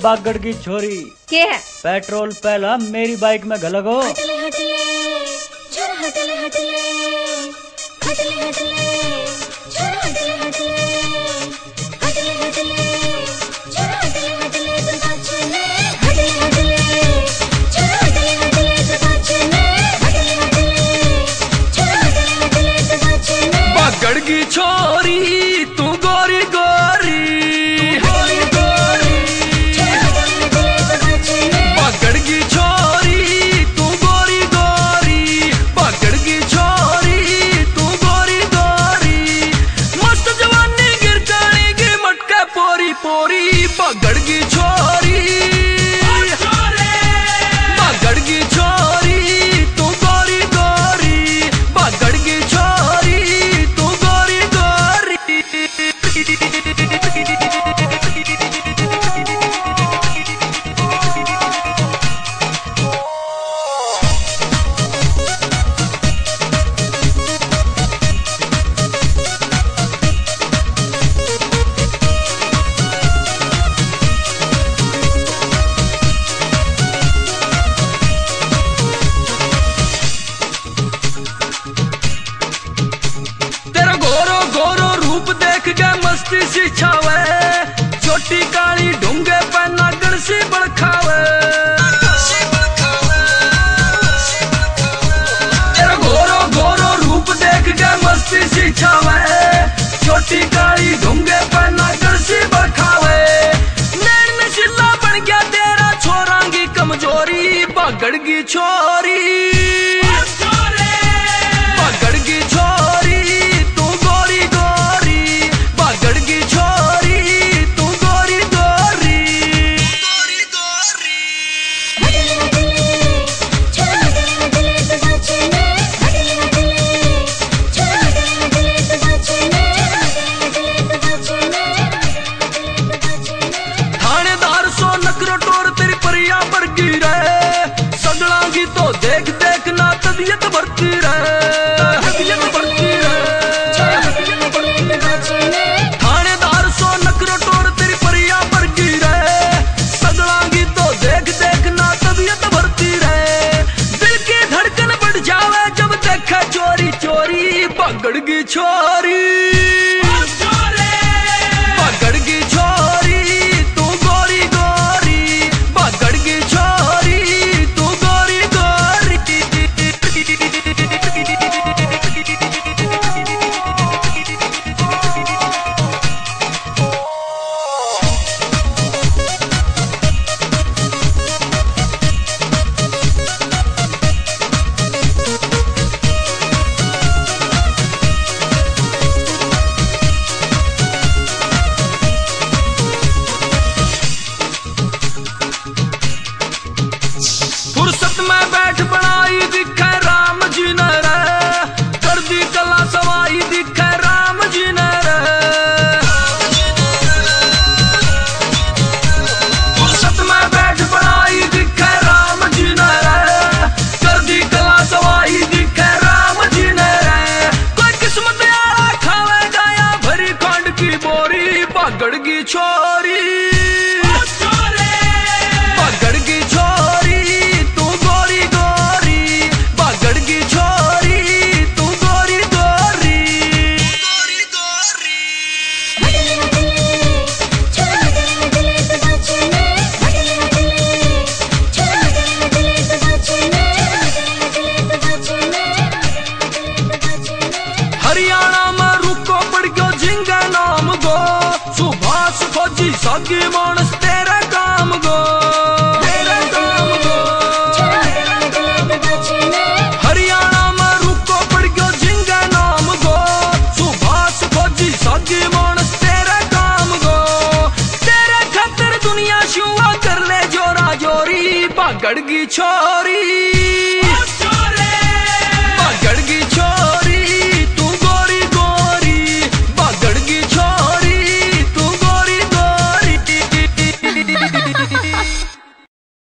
बागड़ की छोरी क्या है? पेट्रोल पहला मेरी बाइक में घलगो। हटले हटले छोरा हटले हटले हटले हटले छोरा हटले हटले हटले हटले छोरा हटले हटले तो साचने हटले हटले छोरा हटले हटले तो साचने हटले हटले छोरा हटले हटले तो साचने बागड़ की छोरी तू गोरी गोरी बागड़ की छोरी तू गोरी गोरी बागड़ की छोरी तू गोरी गोरी मस्त जवानी गिरकानी की मटका पोरी पोरी बागड़ की छोरी बागड़ की छोरी तू गोरी गोरी बागड़ की छोरी तू गोरी गोरी। तेरा गोरो गोरो रूप देख के मस्ती सी छावे छोटी काली ढूंगे पे नागड़ सी बड़खावे। तेरा गोरो गोरो रूप देख के मस्ती सी छावे छोटी काली ढूंगे पे नागड़ सी बड़खावे। नैन में शिल्ला बन गया तेरा छोरांगी कमजोरी बागड़ की छोरी बागड़ की छोरी तू गोरी गोरी बागड़ की छोरी तू गोरी गोरी गोरी गोरी। हटले हटले छोरा हटले हटले तो साचने हटले हटले छोरा हटले हटले तो साचने हटले हटले तो साचने हटले तो साचने थानेदार सो नकरो टोर तेरी परिया पर गिरे सगला की तो देख देख ना तबीयत बढ़ती रहे तबीयत बढ़ती रहे। थानेदार सो नकरो टोर तेरी परिया पर गिरे सगला की तो देख देख ना तबीयत बढ़ती रहे। दिल की धड़कन बढ़ जावे जब देखे चोरी चोरी बागड़ की छोरी बागड़ की छोरी तू गोरी गोरी बागड़ की छोरी तू गोरी गोरी। फुर्सत में बैठ बनाई दिखे राम जी ने रे कर दी कला सवाई दिखे राम जी ने रे। फुर्सत में बैठ बनाई दिखे राम जी ने रे कर दी कला सवाई दिखे राम जी ने रे। कोई किस्मत यारा खावेगा या भरी खंड की बोरी बागड़ की छोरी बागड़ की छोरी तू गोरी गोरी बागड़ की छोरी तू गोरी गोरी गोरी गोरी। हटले हटले छोरा हटले हटले तो साचने हटले हटले छोरा हटले हटले तो साचने हटले हटले तो साचने हटले तो साचने। हरियाणा में रुको पड़ गयो झिंगा नाम गो सुभाष फौजी सागी मानस तेरे काम गो तेरे काम गो। हरियाणा में रुको पड़ गयो झिंगा नाम गो सुभाष फौजी सागी मानस तेरे काम गो। तेरे खातिर दुनिया शुआ कर ले जोरा जोरी बागड़ की छोरी